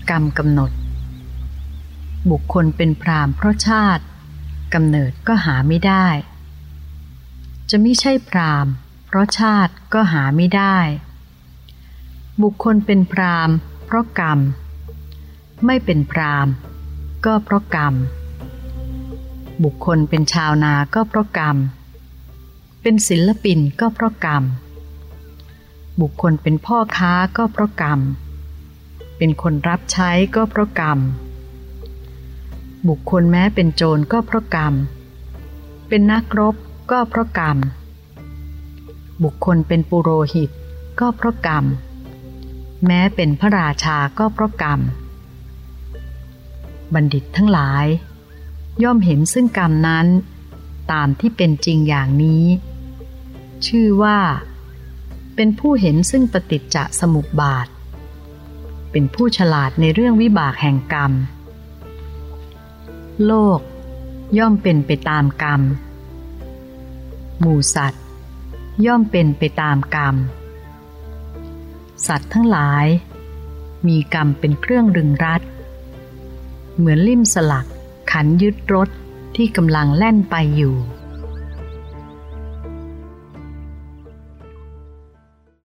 กรรมกำหนดบุคคลเป็นพราหมณ์เพราะชาติกำเนิดก็หาไม่ได้จะไม่ใช่พราหมณ์เพราะชาติก็หาไม่ได้บุคคลเป็นพราหมณ์เพราะกรรมไม่เป็นพราหมณ์ก็เพราะกรรมบุคคลเป็นชาวนาก็เพราะกรรมเป็นศิลปินก็เพราะกรรมบุคคลเป็นพ่อค้าก็เพราะกรรมเป็นคนรับใช้ก็เพราะกรรมบุคคลแม้เป็นโจรก็เพราะกรรมเป็นนักรบก็เพราะกรรมบุคคลเป็นปุโรหิตก็เพราะกรรมแม้เป็นพระราชาก็เพราะกรรมบัณฑิตทั้งหลายย่อมเห็นซึ่งกรรมนั้นตามที่เป็นจริงอย่างนี้ชื่อว่าเป็นผู้เห็นซึ่งปฏิจจสมุปบาทเป็นผู้ฉลาดในเรื่องวิบากแห่งกรรมโลกย่อมเป็นไปตามกรรมหมู่สัตว์ย่อมเป็นไปตามกรรมสัตว์ทั้งหลายมีกรรมเป็นเครื่องรึงรัดเหมือนลิ่มสลักขันยึดรถที่กำลังแล่นไปอยู่